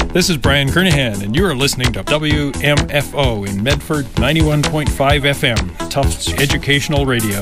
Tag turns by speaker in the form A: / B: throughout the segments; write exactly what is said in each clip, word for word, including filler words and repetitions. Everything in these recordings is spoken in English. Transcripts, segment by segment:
A: This is Brian Kernahan, and you are listening to W M F O in Medford, ninety-one point five F M, Tufts Educational Radio.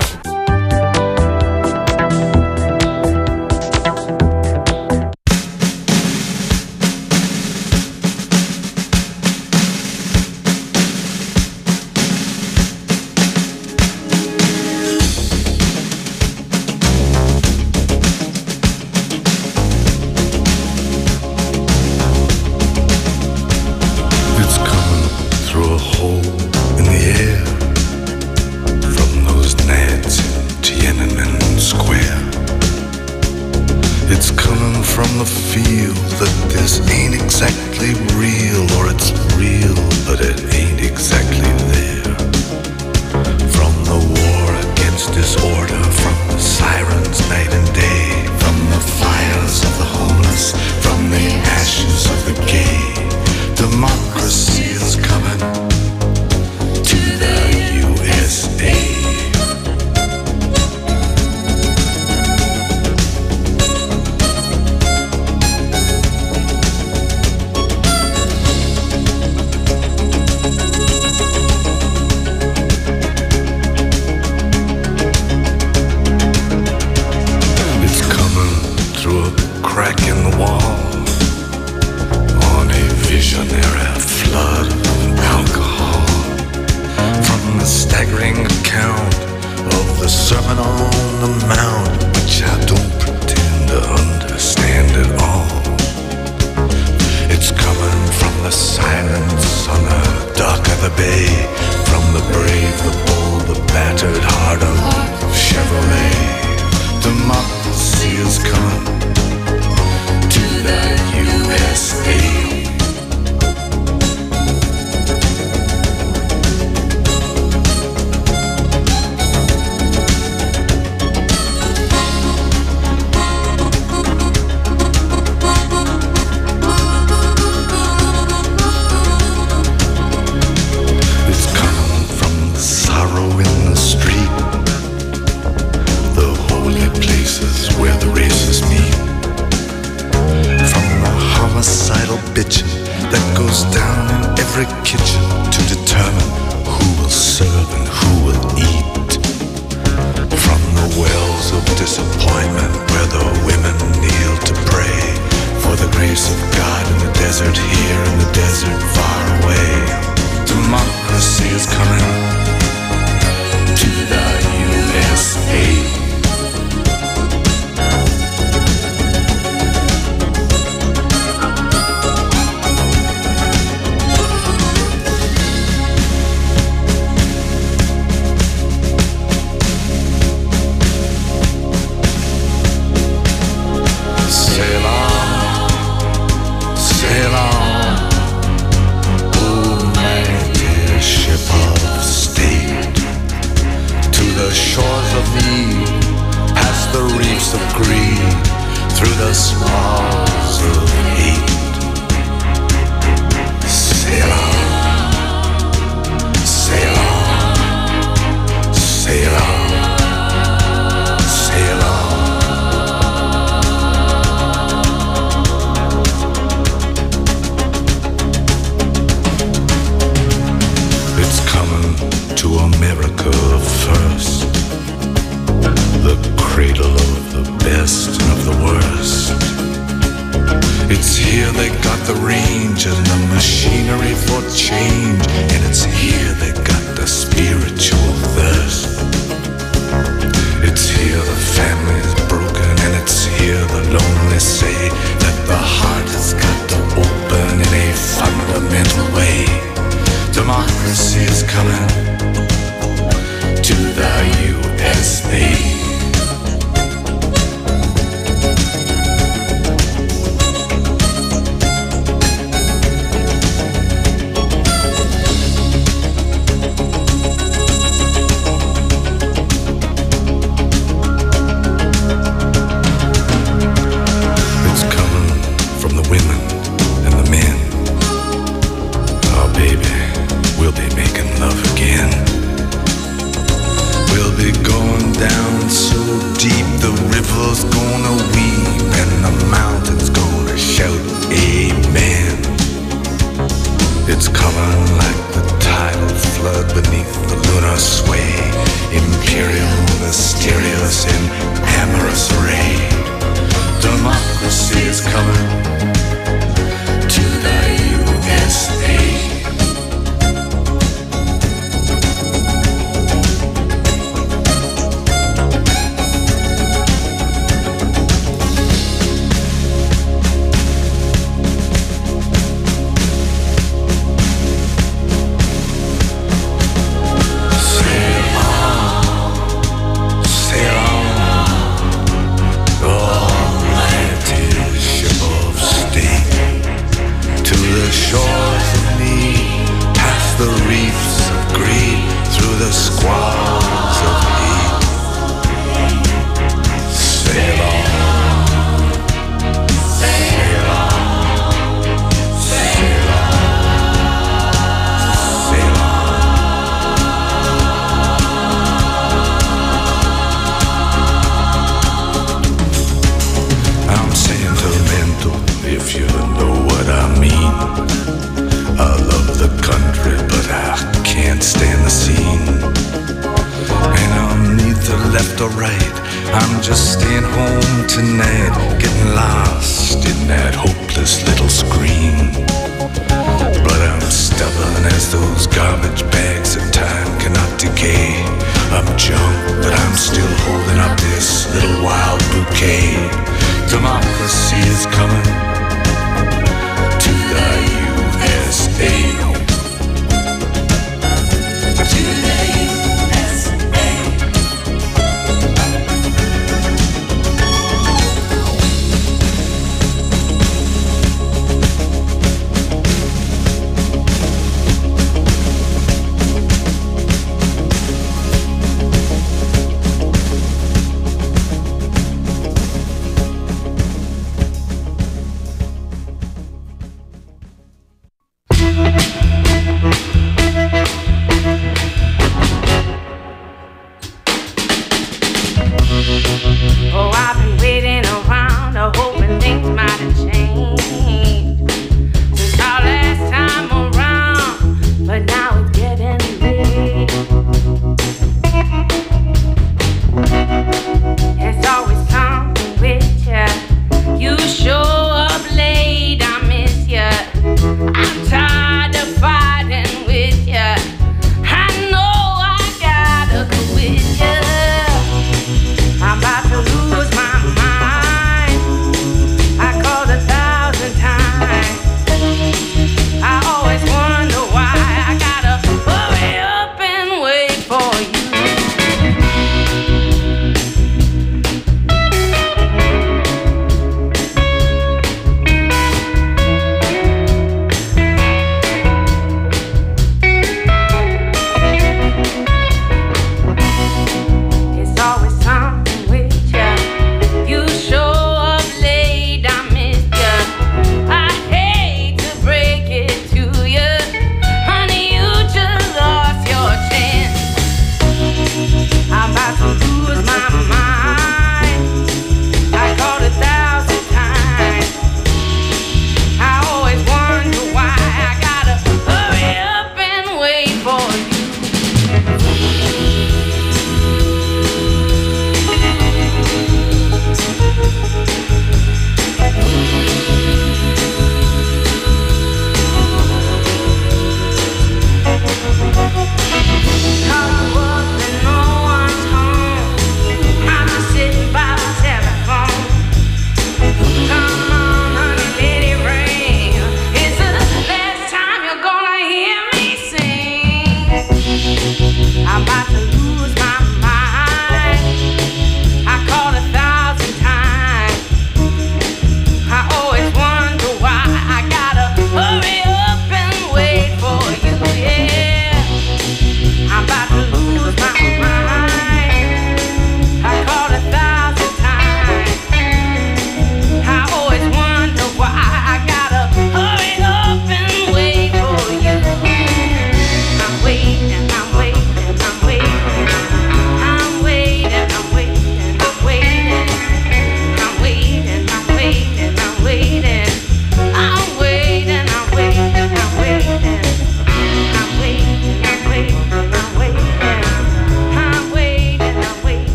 B: just staying home tonight, getting lost in that hopeless little screen. But I'm stubborn as those garbage bags that time cannot decay. I'm junk, but I'm still holding up this little wild bouquet. Democracy is coming to the U S A.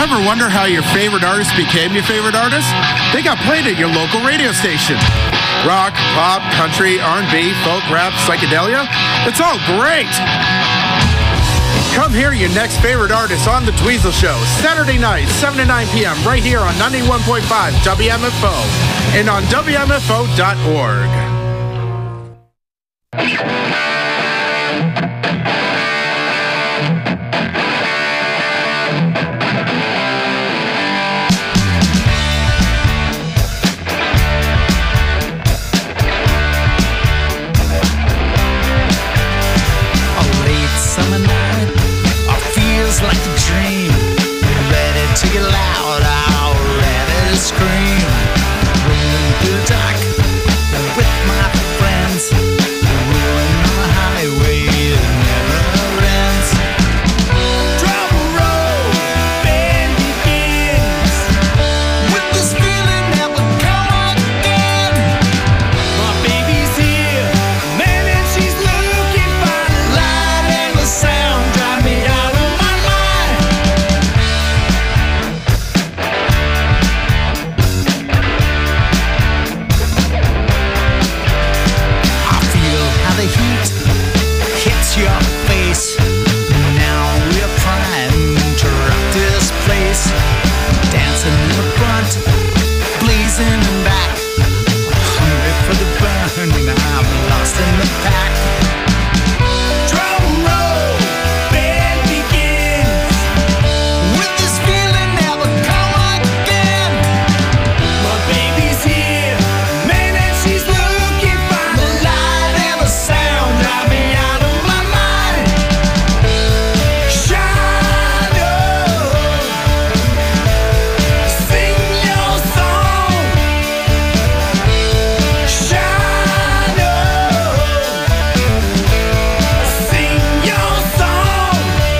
C: Ever wonder how your favorite artist became your favorite artist? They got played at your local radio station. Rock, pop, country, R and B, folk, rap, psychedelia. It's all great. Come hear your next favorite artist on The Dweezil Show, Saturday night, seven to nine p.m. right here on ninety-one point five W M F O and on W M F O dot org.
D: Like a dream, ready to get loud, out, ready to scream, rolling through the dark with my friends, rolling on the highway that never ends. Drum roll, band begins, with this feeling that will come again. My baby's here, man, and she's looking fine. The light and the sound drive me out of my the heat hits your face. Now we're primed to rock this place. Dancing in the front, blazing in back. Hungry for the burn, I'm lost in the pack. Drum roll, band begins, with this feeling never come again. My baby's here, man, and she's looking fine. The light and the sound drive me out of my mind. Shine on, sing your song. Shine on, sing your song.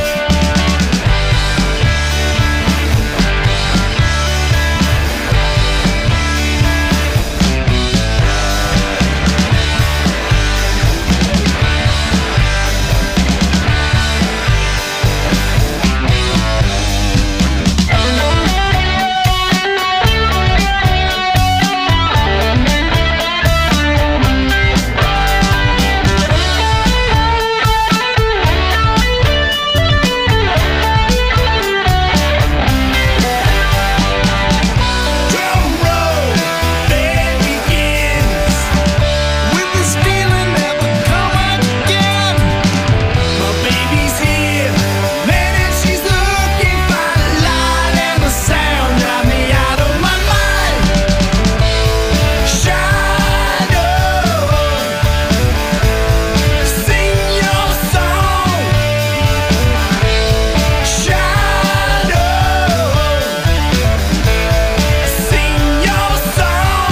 D: Drum roll, band begins, with this feeling never come again. My baby's here, man, and she's looking fine. The light and the sound drive me out of my mind. Shine on, sing your song. Shine on, sing your song.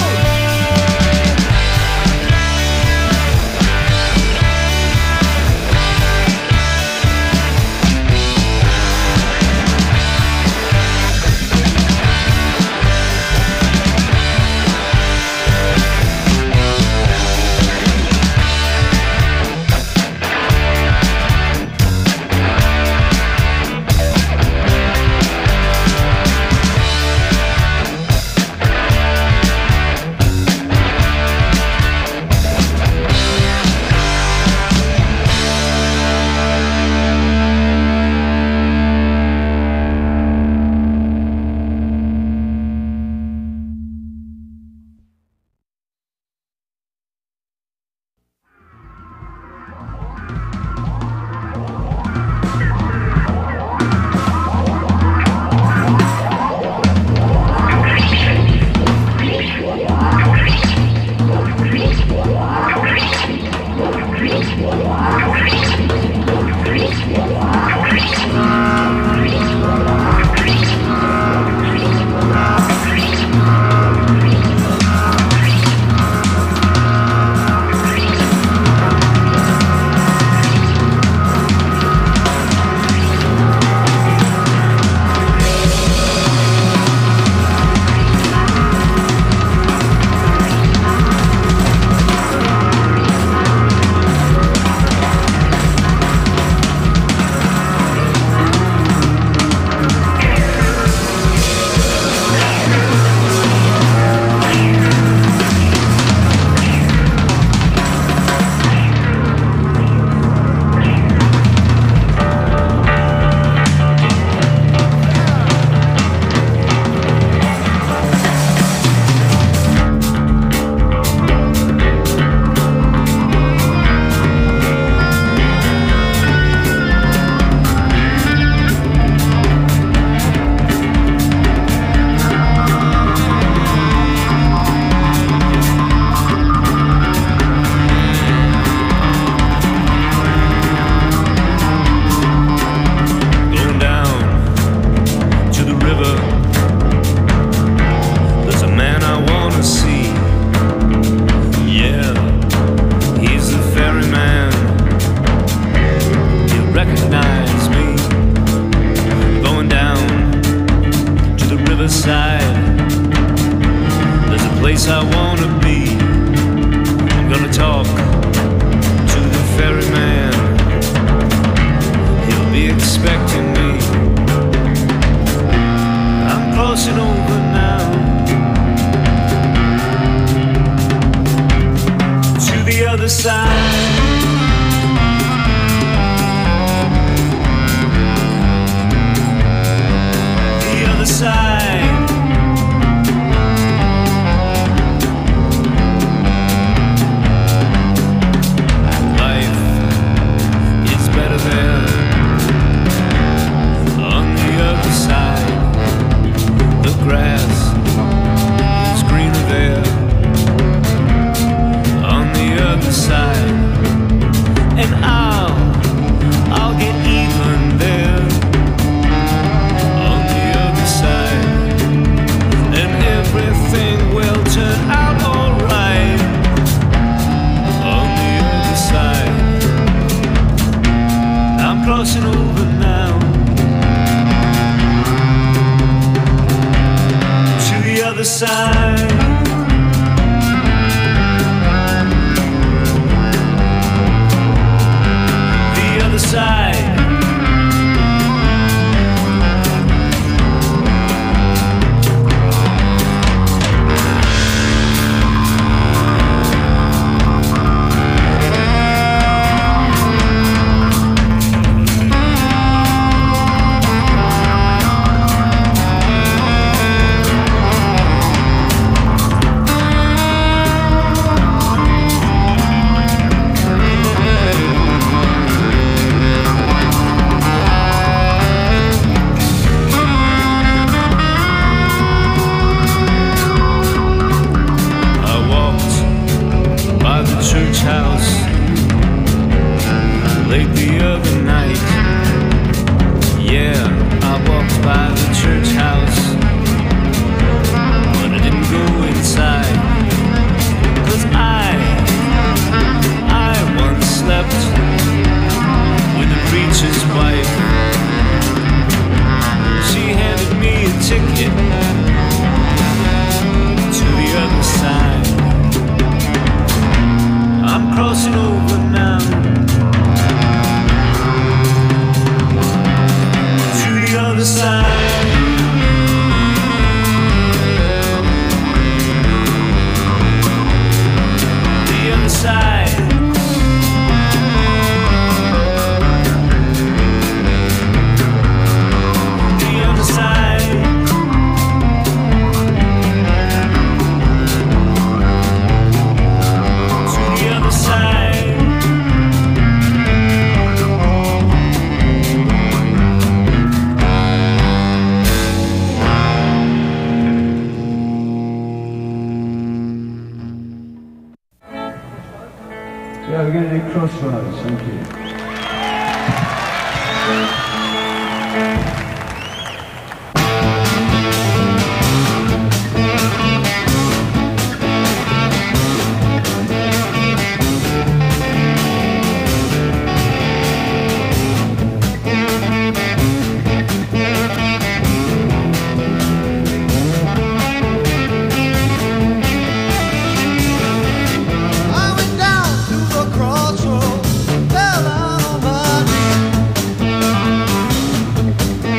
E: place I wanna be. I'm gonna talk to the ferryman. He'll be expecting me. I'm crossing over now to the other side. The other side. Grass is greener there on the other side, and I'll I'll get even there on the other side, and everything will turn out alright on the other side. I'm crossing over now the other side. The other side. Church house late the other night. Yeah, I walked by the church house, but I didn't go inside, 'cause I, I once slept with the preacher's wife. She handed me a ticket to the other side. I'm crossing over now to the other side. The other side. The other side. The other side.
F: Yeah, we're going to do Crossroads, thank you.
G: I went down to the crossroads, fell out on my knees.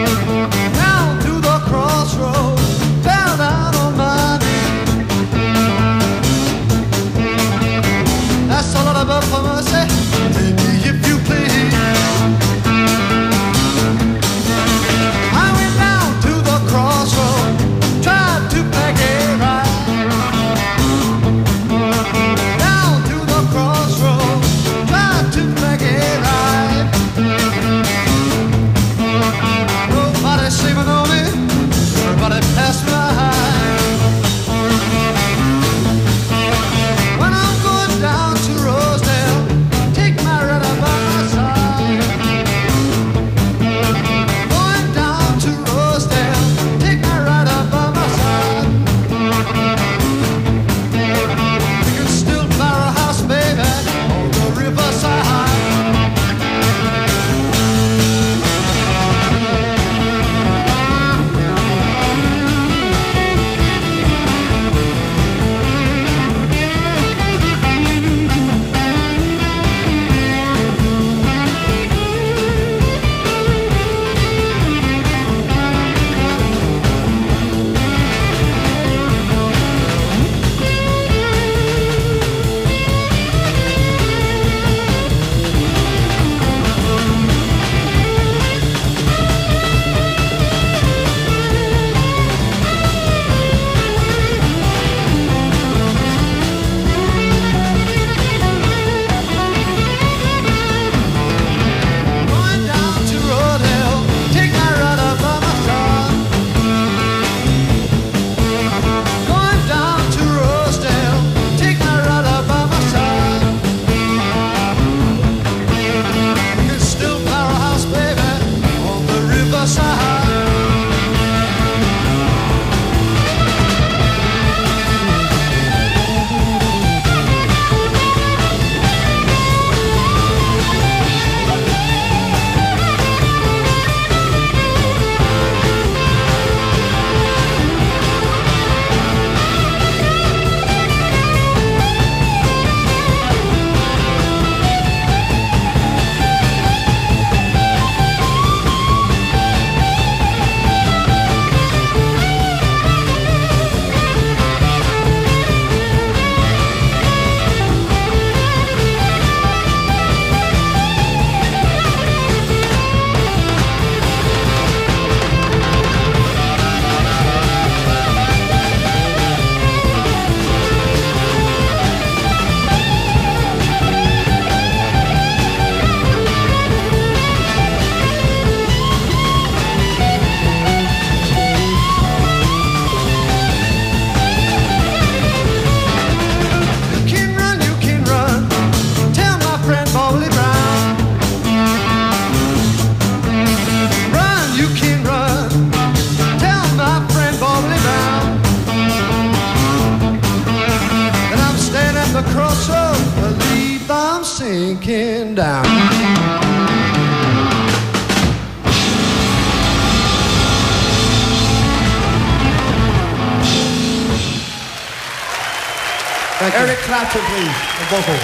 H: Eric Clapton, please, the vocal.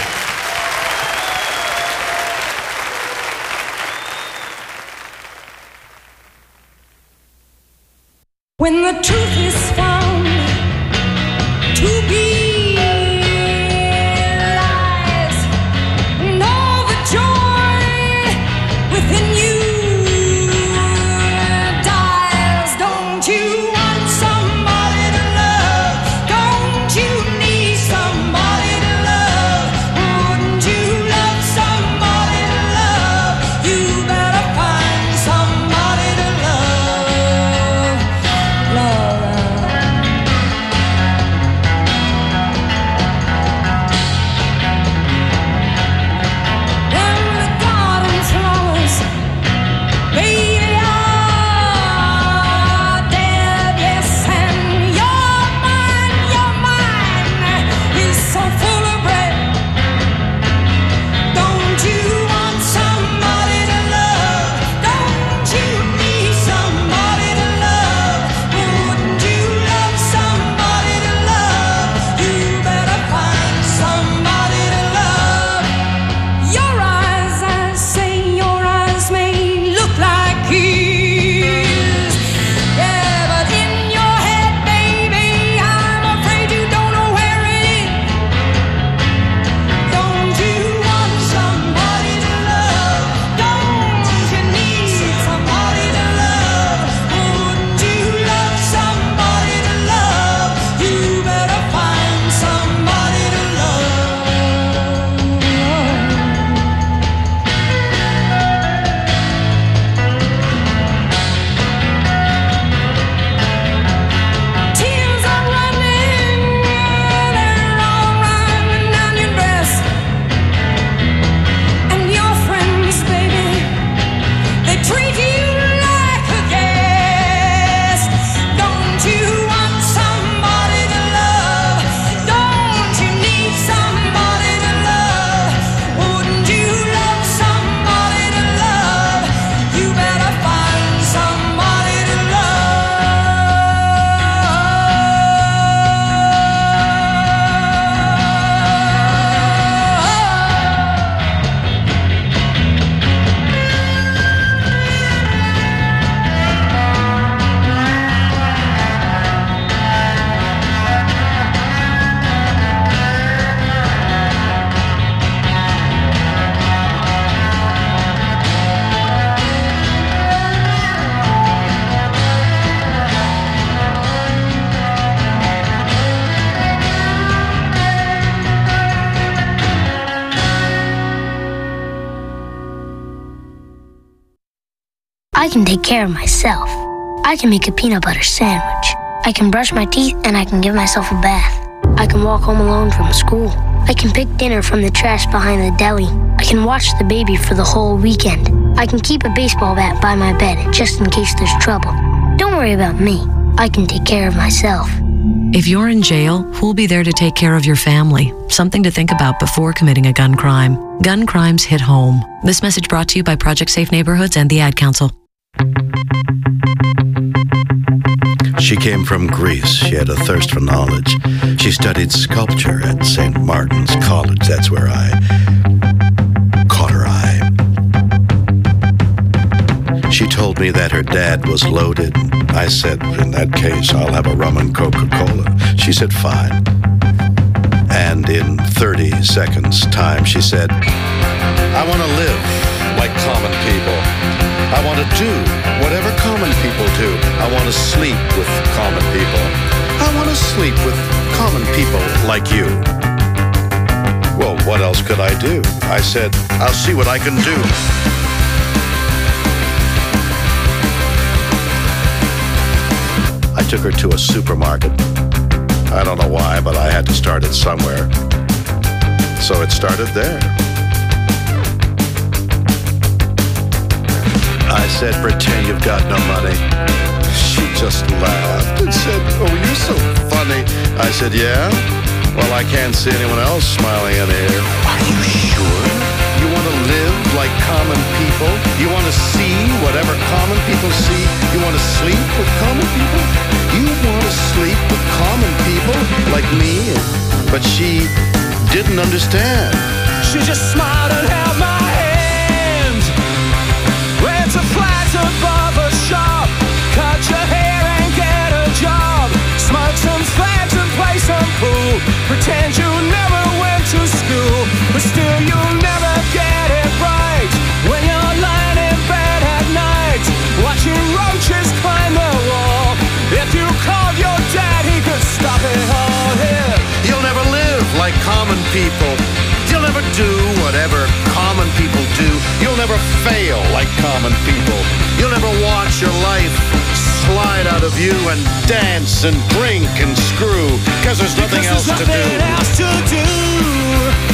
I: When the truth is found to be lies, and all the joy within you dies. Don't you want somebody to love? Don't you need somebody to love? Wouldn't you love somebody to love? You better find somebody to love. Love. And the garden flowers, baby, are dead, yes, and your mind, your mind is so full of bread. Don't you want somebody to love? Don't you need somebody to love? Wouldn't you love somebody to love? You better find somebody to love. Your eyes, I say, your eyes may look like his. Yeah, but in your head, baby, I'm afraid you don't know where it is. Don't you want somebody to love? Don't you need somebody to love? Wouldn't you love somebody to love? You better find somebody to love. Tears are running, they're all running down your dress. And your friends, baby, they treat you like a guest. Don't you want somebody to love? Don't you need somebody to love? Wouldn't you love somebody to love? You better find somebody to
J: I can take care of myself. I can make a peanut butter sandwich. I can brush my teeth and I can give myself a bath. I can walk home alone from school. I can pick dinner from the trash behind the deli. I can watch the baby for the whole weekend. I can keep a baseball bat by my bed just in case there's trouble. Don't worry about me. I can take care of myself.
K: If you're in jail, who'll be there to take care of your family? Something to think about before committing a gun crime. Gun crimes hit home. This message brought to you by Project Safe Neighborhoods and the Ad Council.
L: She came from Greece. She had a thirst for knowledge. She studied sculpture at Saint Martin's College. That's where I caught her eye. She told me that her dad was loaded. I said, in that case, I'll have a rum and Coca-Cola. She said, fine. And in thirty seconds time, she said, I want to live like common people. I want to do whatever common people do. I want to sleep with common people. I want to sleep with common people like you. Well, what else could I do? I said, I'll see what I can do. I took her to a supermarket. I don't know why, but I had to start it somewhere. So it started there. I said, pretend you've got no money. She just laughed and said, oh, you're so funny. I said, yeah? Well, I can't see anyone else smiling in here. Are you sure? You want to live like common people? You want to see whatever common people see? You want to sleep with common people? You want to sleep with common people like me? But she didn't understand.
E: She just smiled and held my hand. Went to Plaza Barber Shop, cut your hair and get a job, smoke some fags and play some pool, pretend you never went to school, but still you'll never get it right when you're lying in bed at night, watching roaches climb the wall. If you called your dad, he could stop it all here.
L: You'll never live like common people. You'll never do whatever common people do. You'll never fail like common people. You'll never watch your life slide out of you and dance and drink and screw, because there's nothing
E: Because
L: else
E: there's
L: to do.
E: nothing else to do.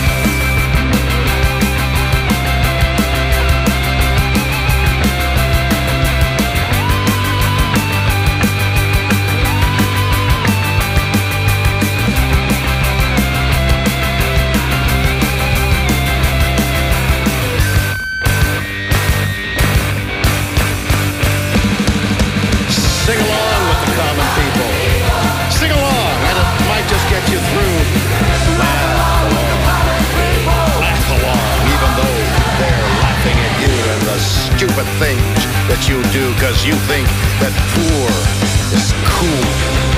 L: Sing along with the common people. Sing along, and it might just get you through. Laugh along. Laugh along, even though they're laughing at you and the stupid things that you do, because you think that poor is cool.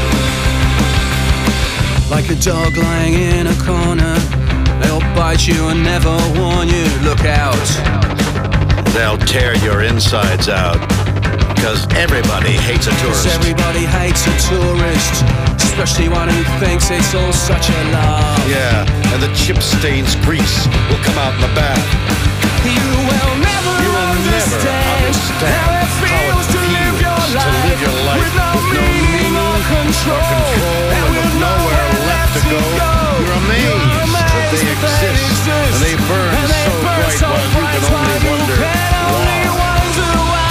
E: Like a dog lying in a corner, they'll bite you and never warn you. Look out.
L: They'll tear your insides out. Because everybody hates a tourist.
E: 'Cause everybody hates a tourist, especially one who thinks it's all such a laugh.
L: Yeah, and the chip stains grease will come out in the bath.
E: You will never
L: You will never
E: understand
L: understand
E: how it feels to live your
L: to
E: life
L: live your life
E: with no
L: with no
E: meaning
L: meaning
E: or control,
L: or control,
E: and
L: and with nowhere left to go. You're amazed that they exist, and they burn
E: and they
L: so
E: burn
L: bright
E: so
L: while you
E: bright
L: can
E: while
L: only
E: you
L: wonder
E: can only
L: why.
E: wonder why.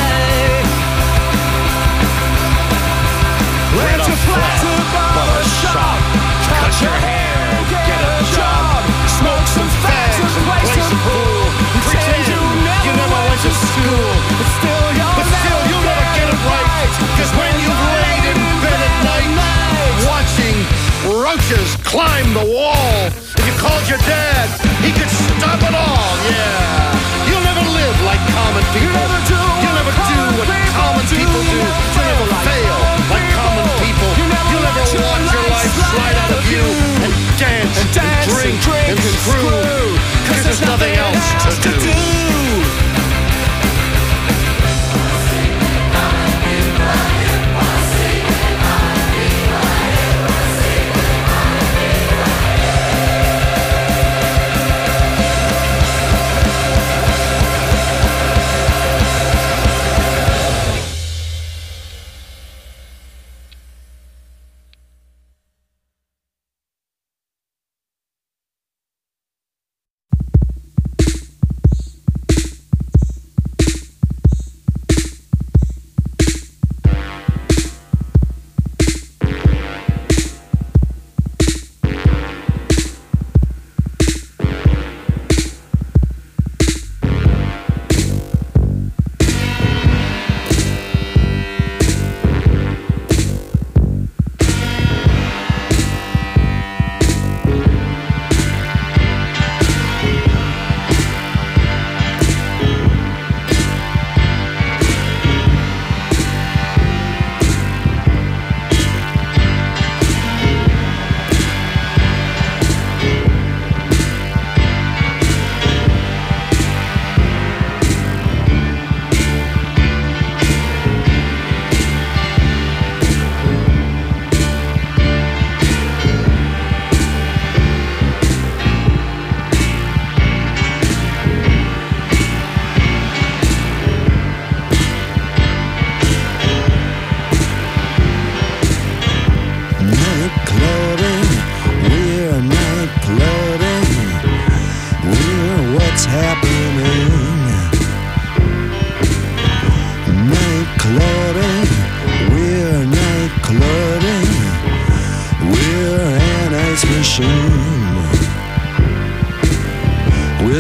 E: Went to Plaza Barber Shop, cut your hair, get a job, smoke some fags and play some pool, pretend you never went to school, but still you'll
L: But still, you'll never get it right. Because when you've laid in bed at night, watching roaches climb the wall, if you called your dad, he could stop it all, yeah. You'll never live like common people.
E: never do
L: You'll never do what common people do. You'll never fail like common people. You'll never watch your life slide out of you and dance and drink and screw. Because there's nothing else to do.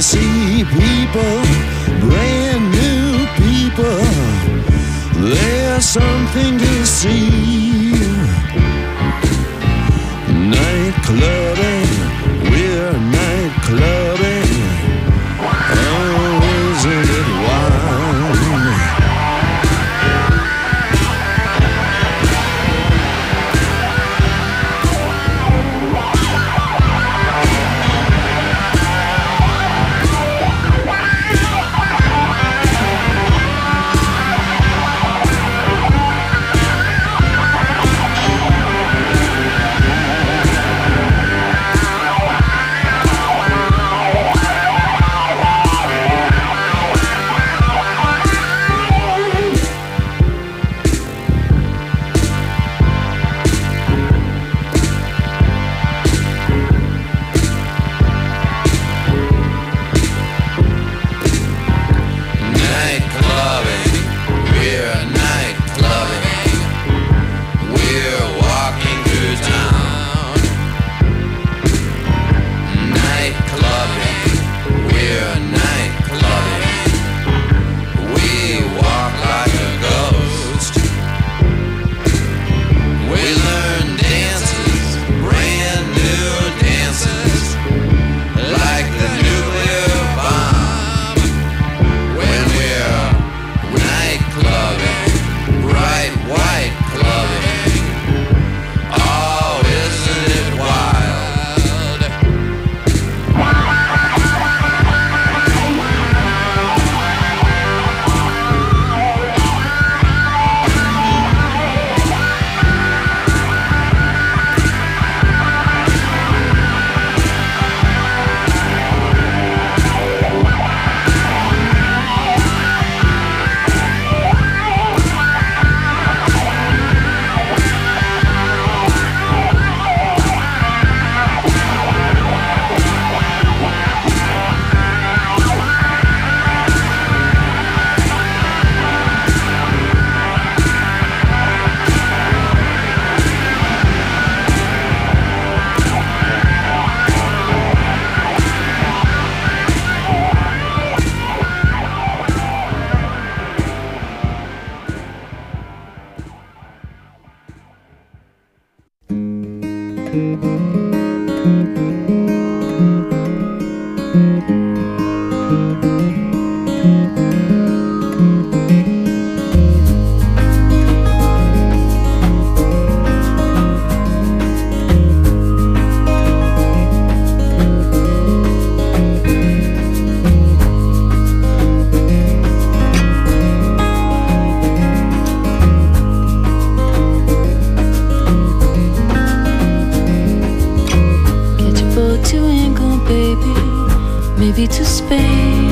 M: see people, brand new people. There's something to see. Night clubbing, we're night clubbing. Oh, isn't it wild?
N: Maybe to Spain.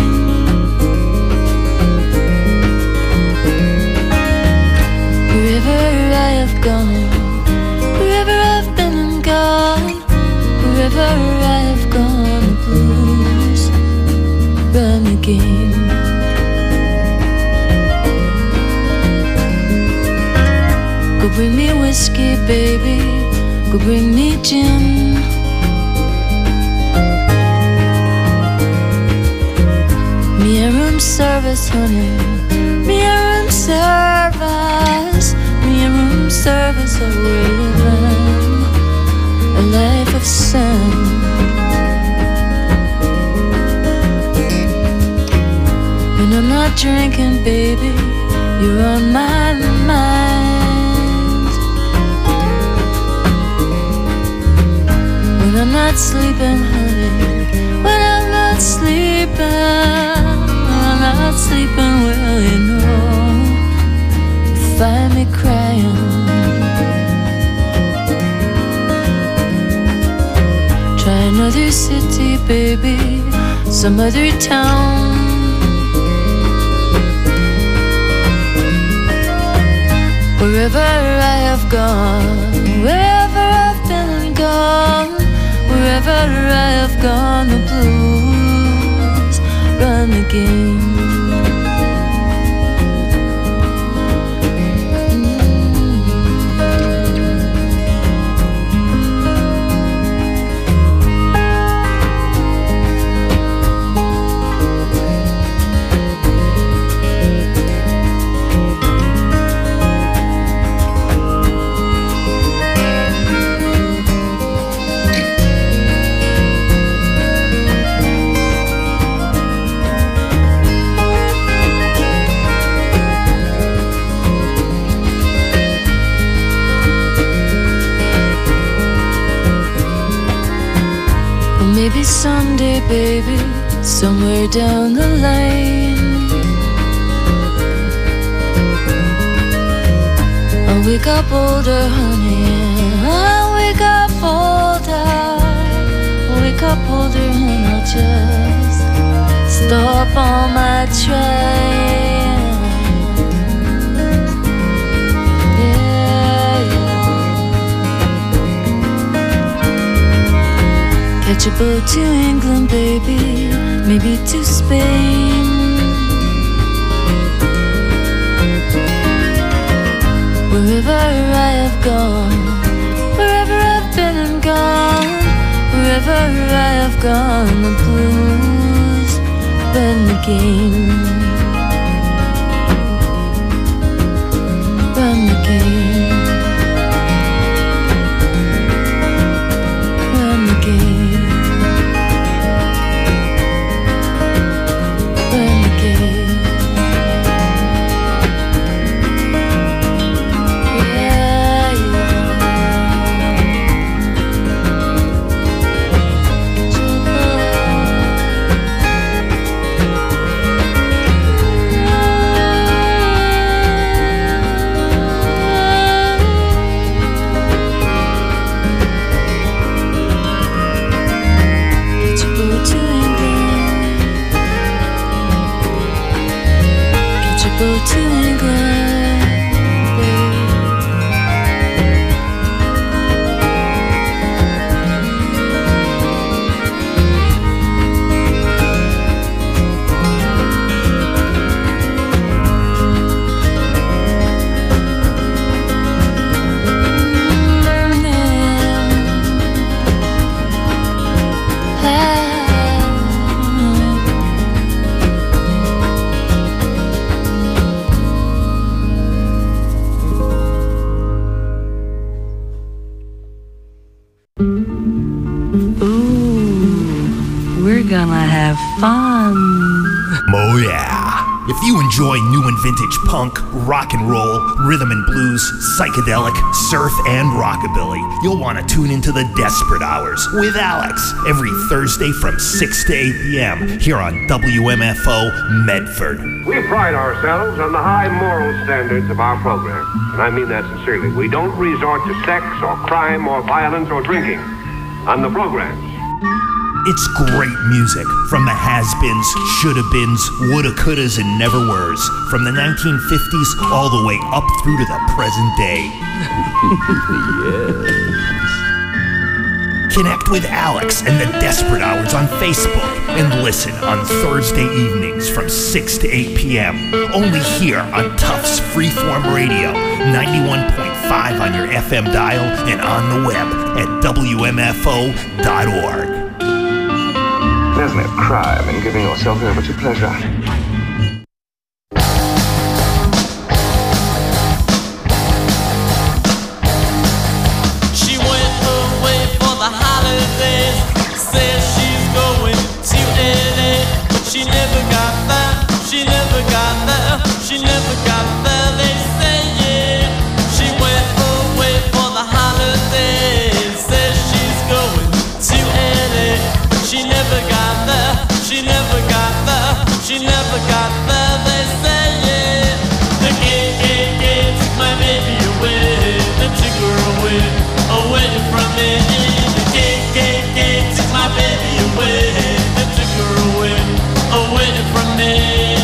N: Wherever I have gone, wherever I've been and gone, wherever I have gone, the blues run again. Go bring me whiskey, baby, go bring me gin. Me a room service, honey, me a room service, me a room service, a living a life of sin. When I'm not drinking, baby, you're on my mind. When I'm not sleeping, honey, when I'm not sleeping, not sleeping, well, you know, you find me crying. Try another city, baby, some other town. Wherever I have gone, wherever I've been and gone, wherever I have gone, the blues run again. baby, somewhere down the line. I'll wake up older, honey, I'll wake up older. I'll wake up older and I'll just stop on my train. Catch a boat to England, baby, maybe to Spain. Wherever I have gone, wherever I've been and gone, wherever I have gone, the blues run the game, run the game, run the game. To England, gonna have fun.
O: Oh yeah. If you enjoy new and vintage punk, rock and roll, rhythm and blues, psychedelic, surf, and rockabilly, you'll want to tune into the Desperate Hours with Alex every Thursday from six to eight p.m. here on W M F O Medford.
P: We pride ourselves on the high moral standards of our program, and I mean that sincerely. We don't resort to sex or crime or violence or drinking on the programs.
O: It's great music from the has-beens, shoulda-beens, woulda, couldas, and never-weres, from the nineteen fifties all the way up through to the present day. Yes. Connect with Alex and the Desperate Hours on Facebook and listen on Thursday evenings from six to eight p.m. only here on Tufts Freeform Radio, ninety-one point five on your F M dial and on the web at W M F O dot org.
Q: There's no crime in giving yourself over to pleasure.
E: She went away for the holidays, says she's going to L A, but she never got there, she never got there, she never got there, they say yeah. She went away for the holidays, says she's going to L A, but she never got there, she never got there, she never got there, they say yeah. The gay, gay, gay took my baby away, they took her away, away from me. The gay, gay, gay took my baby away, they took her away, away from me.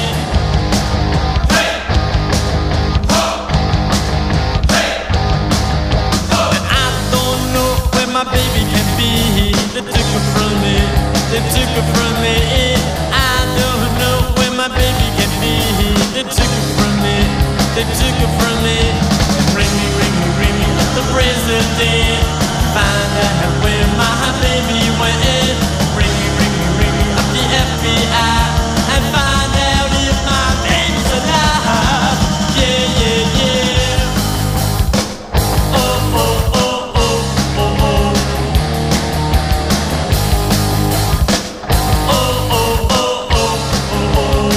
E: Hey! Ho! Hey! Ho! And I don't know where my baby can be, they took her from me, they took her from me. I don't know where my baby can be, they took her from me, they took her from me. And ring me, ring me, ring me, the president, find out where my baby went. Ring me, ring me, ring me, up the F B I, and find out if my baby's alive. Yeah, yeah, yeah. Oh, oh, oh, oh, oh, oh. Oh, oh, oh, oh, oh, oh.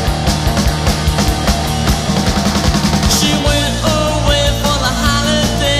E: She went away for the holidays.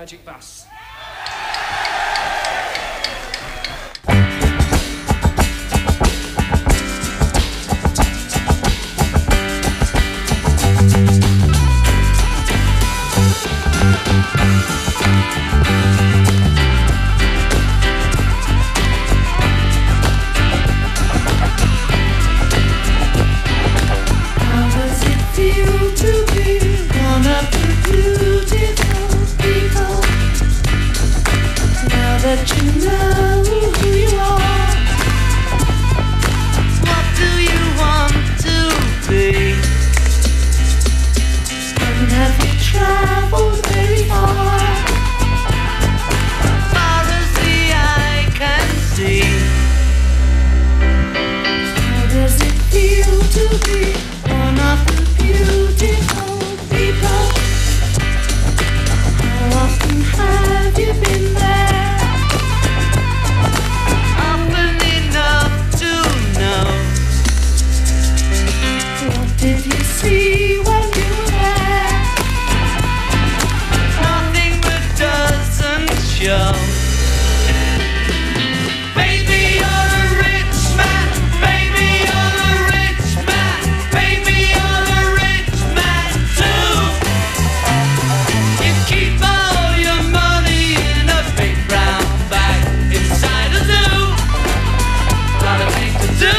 E: Magic Bus.
N: How does it feel to be one of the beautiful people? Now that you know who you are, what do you want to be? And have you traveled very far? Far as the eye can see. How does it feel to be one of the beautiful people? How often have you been there? Often enough to know. What did you see when you were there? Nothing that doesn't show. Baby, you're a rich man. Baby, you're a rich man. Baby, you're a rich man too. You keep all your money in a big brown bag inside a zoo. Lot of things to do.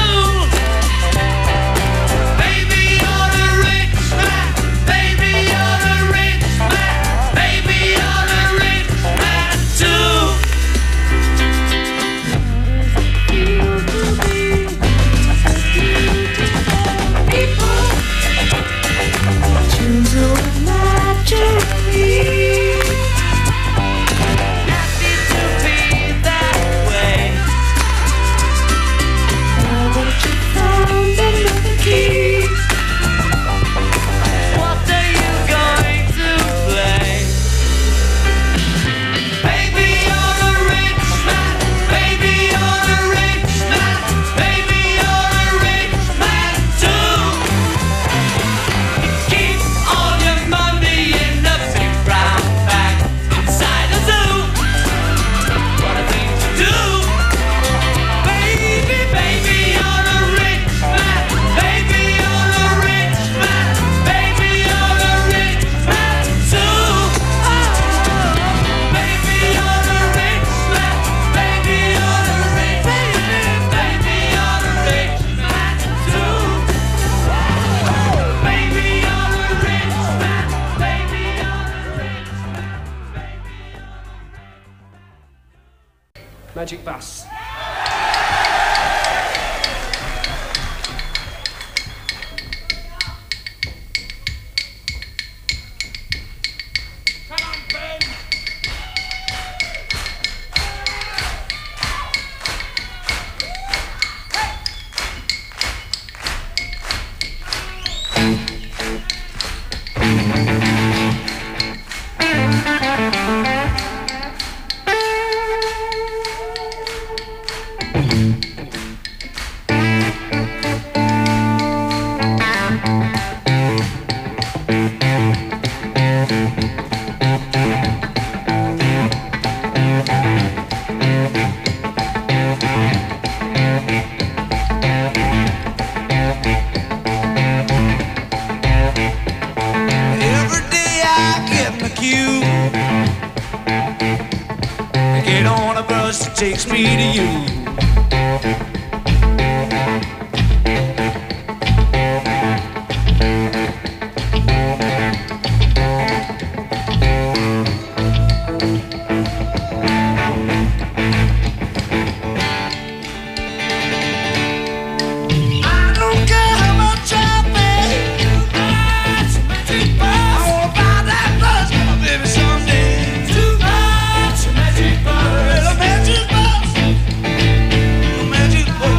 N: Baby, you're a rich man. Baby, you're a rich man. Baby, you're a rich man too. Feel to be people. Choose a naturally. Happy to be that way. Now that you found another key, what are you going to play? Baby, you're a rich man. Baby, you're a rich man. Baby, you're a rich man too. Keep all your money in a big brown bag inside a zoo. What a thing to do. Baby, baby, you're a rich man. Baby, you're a rich man. Baby, you're a rich man too. Oh, baby, you're a rich man. Baby, you're a rich man. Baby, you're a rich man too. Baby, you're a rich man. Baby, you're a rich man.
E: Magic Bus.
D: Every day I get in the queue. I get on a bus that takes me to you. I don't care how much I pay. That's magic bus. I wanna buy that bus for my baby someday. Too much magic bus. Well, a magic bus. A magic bus.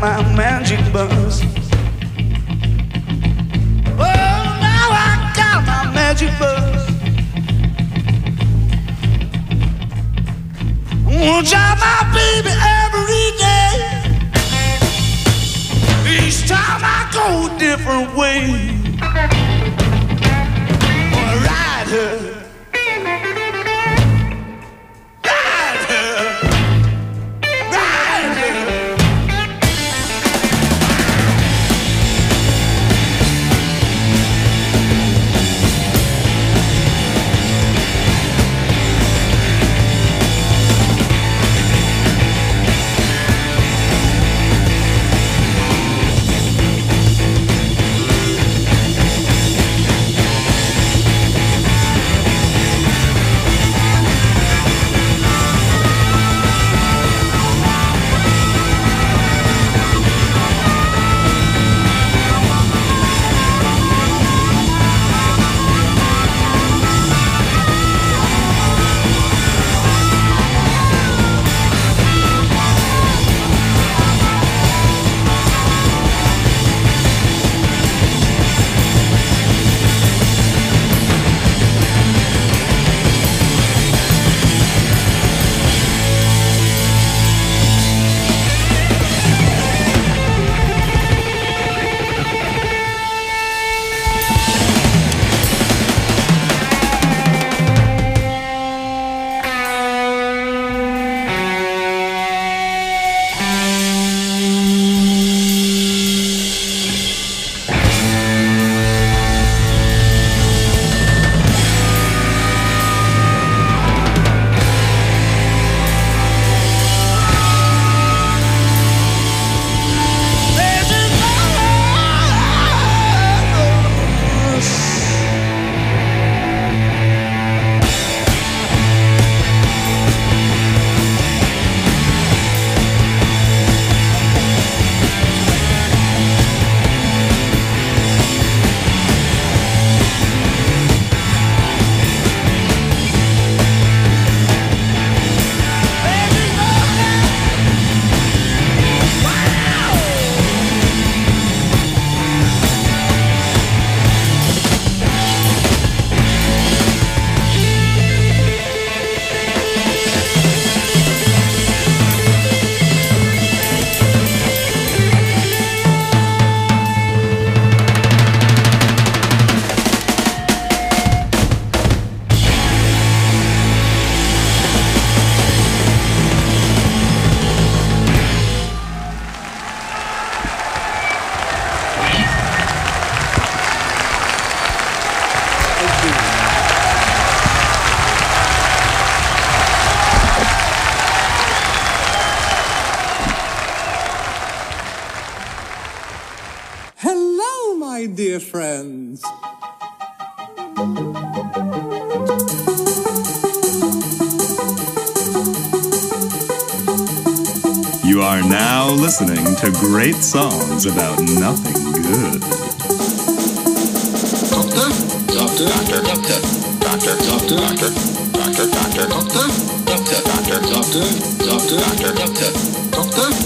G: my magic bus. Oh, now I got my magic bus. I wanna drive my baby every day. Each time I go a different way. I wanna ride her.
R: Dear friends.
S: You are now listening to great songs about nothing good.
T: Doctor? Doctor? Doctor? Doctor? Doctor? Doctor? Doctor? Doctor? Doctor? Doctor? Doctor? Doctor? Doctor? Doctor? Doctor? Doctor? Doctor?